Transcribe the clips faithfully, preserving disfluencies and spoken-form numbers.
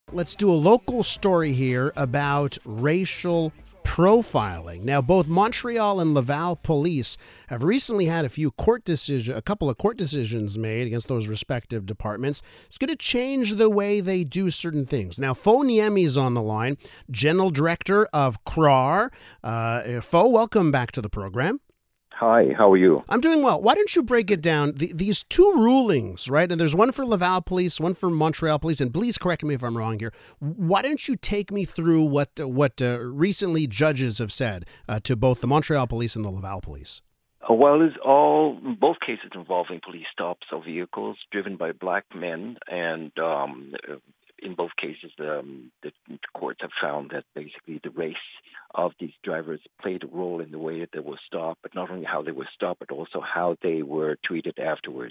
Let's do a local story here about racial profiling. Now, both Montreal and Laval police have recently had a few court decision, a couple of court decisions made against those respective departments. It's going to change the way they do certain things. Now, Fo Niemi is on the line, General Director of C R A R. Uh, Fo, welcome back to the program. Hi, how are you? I'm doing well. Why don't you break it down? The, these two rulings, right? And there's one for Laval Police, one for Montreal Police. And please correct me if I'm wrong here. Why don't you take me through what what uh, recently judges have said uh, to both the Montreal Police and the Laval Police? Uh, well, it's all both cases involving police stops of vehicles driven by black men, and um, in both cases, um, the courts have found that basically the race of these drivers played a role in the way that they were stopped, but not only how they were stopped, but also how they were treated afterwards.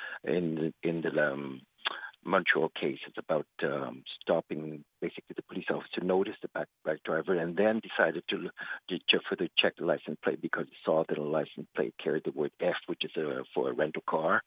In the, in the um, Montreal case, it's about um, stopping basically the police officer noticed the back, back driver and then decided to, to, to further check the license plate because he saw that the license plate carried the word F, which is a, for a rental car.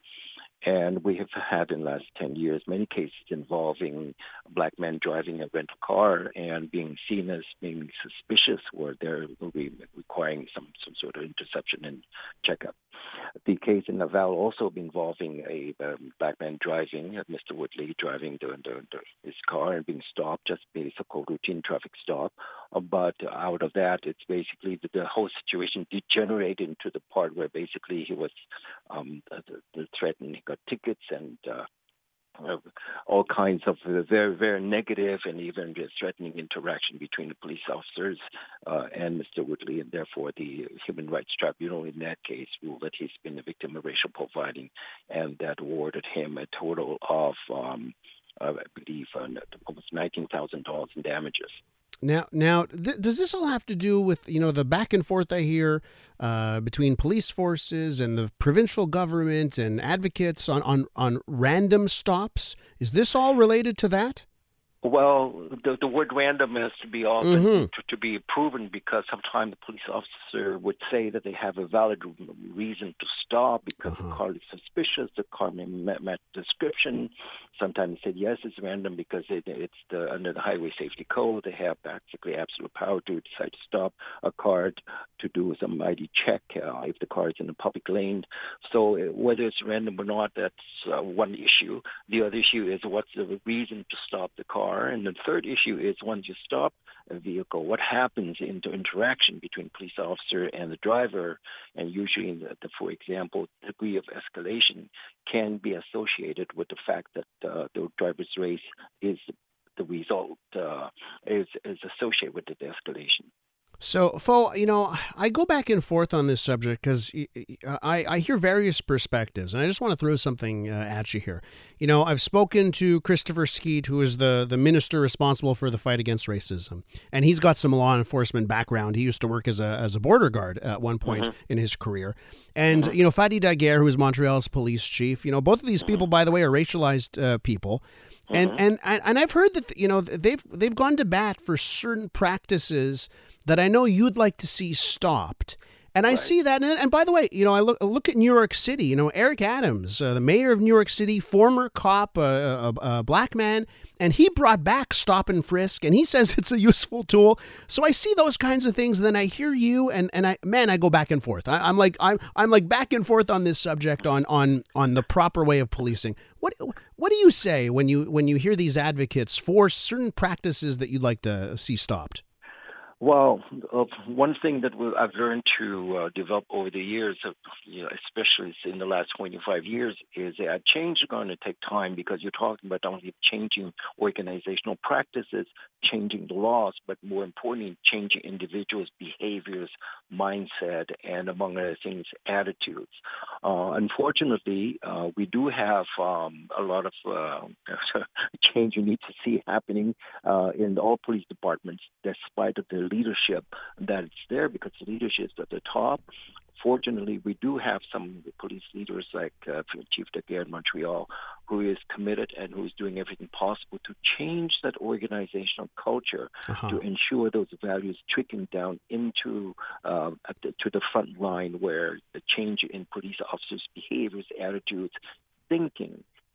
And we have had in the last ten years many cases involving black men driving a rental car and being seen as being suspicious, or they're requiring some, some sort of interception and checkup. The case in Laval also involving a um, black man driving, uh, Mister Woodley driving the, the, the, his car and being stopped, just basically a routine traffic stop. Uh, but out of that, it's basically the, the whole situation degenerated into the part where basically he was um, the, the threatened. He got tickets and uh, uh, all kinds of uh, very, very negative and even threatening interaction between the police officers uh, and Mister Woodley, and therefore the Human Rights Tribunal in that case ruled that he's been a victim of racial profiling, and that awarded him a total of, um, uh, I believe, uh, almost nineteen thousand dollars in damages. Now, now, th- does this all have to do with, you know, the back and forth I hear uh, between police forces and the provincial government and advocates on, on, on random stops? Is this all related to that? Well, the, the word random has to be often Mm-hmm. to, to be proven, because sometimes the police officer would say that they have a valid reason to stop because Uh-huh. the car is suspicious, the car may met, met description. Sometimes they said yes, it's random because it, it's the, under the Highway Safety Code. They have basically absolute power to decide to stop a car to do some I D check uh, if the car is in a public lane. So uh, whether it's random or not, that's uh, one issue. The other issue is what's the reason to stop the car. And the third issue is once you stop a vehicle, what happens in the interaction between police officer and the driver? And usually, the, the, for example, degree of escalation can be associated with the fact that uh, the driver's race is the result, uh, is, is associated with the escalation. So, Fo, you know, I go back and forth on this subject because I, I hear various perspectives, and I just want to throw something uh, at you here. You know, I've spoken to Christopher Skeet, who is the, the minister responsible for the fight against racism, and he's got some law enforcement background. He used to work as a as a border guard at one point mm-hmm. in his career. And, mm-hmm. you know, Fadi Daguerre, who is Montreal's police chief, you know, both of these mm-hmm. people, by the way, are racialized uh, people. And, mm-hmm. and and I've heard that, you know, they've they've gone to bat for certain practices that I know you'd like to see stopped. And I right. see that. And, and by the way, you know, I look, look at New York City, you know, Eric Adams, uh, the mayor of New York City, former cop, uh, a, a black man, and he brought back stop and frisk, and he says it's a useful tool. So I see those kinds of things. And then I hear you and, and I, man, I go back and forth. I, I'm like, I'm, I'm like back and forth on this subject on, on, on the proper way of policing. What, what do you say when you, when you hear these advocates for certain practices that you'd like to see stopped? Well, uh, one thing that we, I've learned to uh, develop over the years, of, you know, especially in the last twenty-five years, is that change is going to take time, because you're talking about not only changing organizational practices, changing the laws, but more importantly, changing individuals' behaviors, mindset, and among other things, attitudes. Uh, unfortunately, uh, we do have um, a lot of uh, change you need to see happening uh, in all police departments, despite of the leadership that it's there, because the leadership is at the top. Fortunately, we do have some police leaders like uh, Chief Daguerre in Montreal, who is committed and who is doing everything possible to change that organizational culture uh-huh. to ensure those values trickling down into uh, at the, to the front line, where the change in police officers' behaviors, attitudes, thinking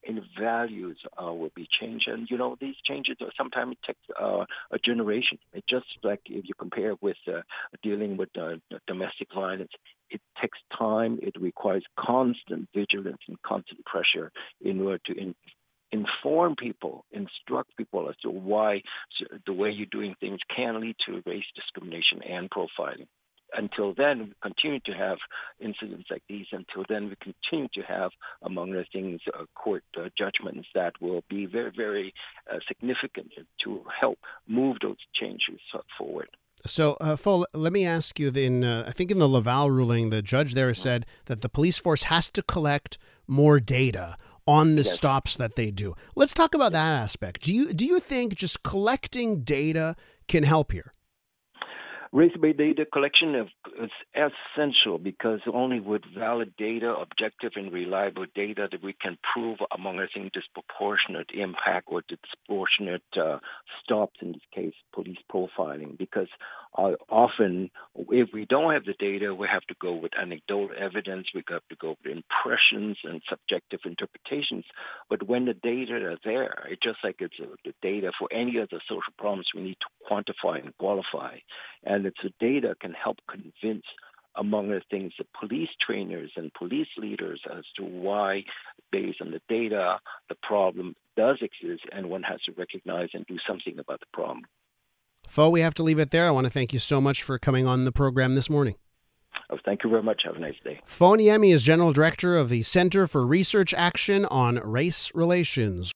and values uh, will be changed. And, you know, these changes are sometimes take uh, a generation. It's just like if you compare with uh, dealing with uh, domestic violence, it takes time. It requires constant vigilance and constant pressure in order to in, inform people, instruct people as to why the way you're doing things can lead to race discrimination and profiling. Until then, we continue to have incidents like these. Until then, we continue to have, among other things, uh, court uh, judgments that will be very, very uh, significant to help move those changes forward. So, uh, Pho, let me ask you, in, uh, I think in the Laval ruling, the judge there said that the police force has to collect more data on the Yes. stops that they do. Let's talk about that aspect. Do you do you think just collecting data can help here? Race-based data collection is essential because only with valid data, objective and reliable data, that we can prove, among other things, disproportionate impact or disproportionate uh, stops, in this case, police profiling. Because uh, often, if we don't have the data, we have to go with anecdotal evidence, we have to go with impressions and subjective interpretations. But when the data are there, it's just like it's uh, the data for any other social problems, we need to quantify and qualify. And it's the data can help convince, among other things, the police trainers and police leaders as to why, based on the data, the problem does exist and one has to recognize and do something about the problem. Pho, we have to leave it there. I want to thank you so much for coming on the program this morning. Oh, thank you very much. Have a nice day. Pho Niemi is General Director of the Center for Research Action on Race Relations.